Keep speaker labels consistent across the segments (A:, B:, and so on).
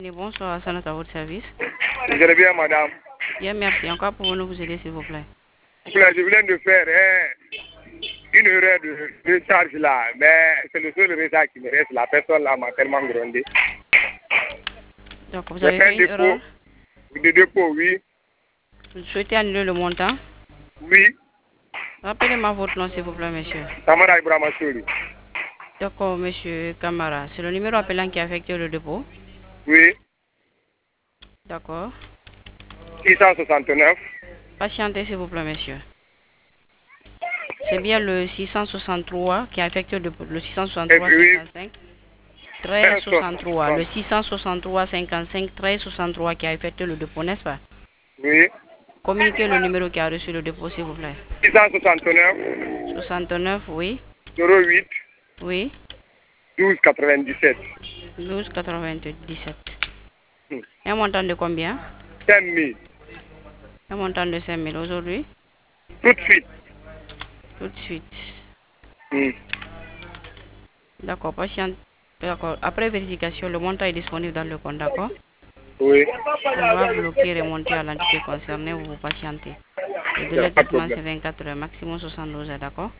A: Bonsoir, ça à votre service.
B: Je vais bien, madame.
A: Bien, merci. Encore pouvons-nous vous aider, s'il vous plaît?
B: Je viens de faire une erreur de charge là, mais c'est le seul résultat qui me reste. La personne là m'a tellement grondé.
A: Donc, vous avez fait une erreur?
B: De dépôt, oui.
A: Vous souhaitez annuler le montant?
B: Oui.
A: Rappelez-moi votre nom, s'il vous plaît, monsieur.
B: Kamara Ibrahima Souri.
A: D'accord, monsieur Kamara. C'est le numéro appelant qui a effectué le dépôt?
B: Oui.
A: D'accord.
B: 669.
A: Patientez, s'il vous plaît, monsieur. C'est bien le 663 qui a effectué le 663 55 13 63. Le 663 55 13 63 qui a effectué le dépôt, n'est-ce pas?
B: Oui.
A: Communiquez le numéro qui a reçu le dépôt, s'il vous plaît.
B: 669.
A: 69, oui.
B: 08.
A: Oui.
B: 12 97.
A: 12 97. Un montant de combien?
B: 5 000.
A: Un montant de 5 000 aujourd'hui?
B: Tout de suite.
A: Tout de suite.
B: Mm.
A: D'accord, patient. D'accord. Après vérification, le montant est disponible dans le compte, d'accord?
B: Oui.
A: On va bloquer et remonter à l'entité concernée ou vous patientez. Le délai de
B: Pas de
A: traitement,
B: problème.
A: c'est 24 heures, maximum 72 heures, d'accord?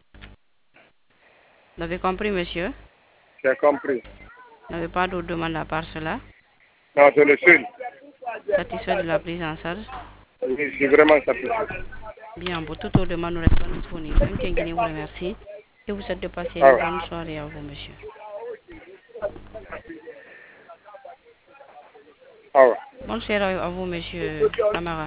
A: Vous avez compris, monsieur?
B: J'ai compris.
A: Vous n'avez pas d'autres demandes à part cela?
B: Non, c'est le seul.
A: Satisfait de la prise en charge?
B: Oui, je suis vraiment satisfait.
A: Bien, pour toute autre demande, nous restons disponibles. Même Kengini vous remercie et vous souhaite de passer
B: Ah
A: une
B: ouais.
A: bonne soirée à vous, monsieur.
B: Ah ouais.
A: Bonne soirée à vous, monsieur Kamara.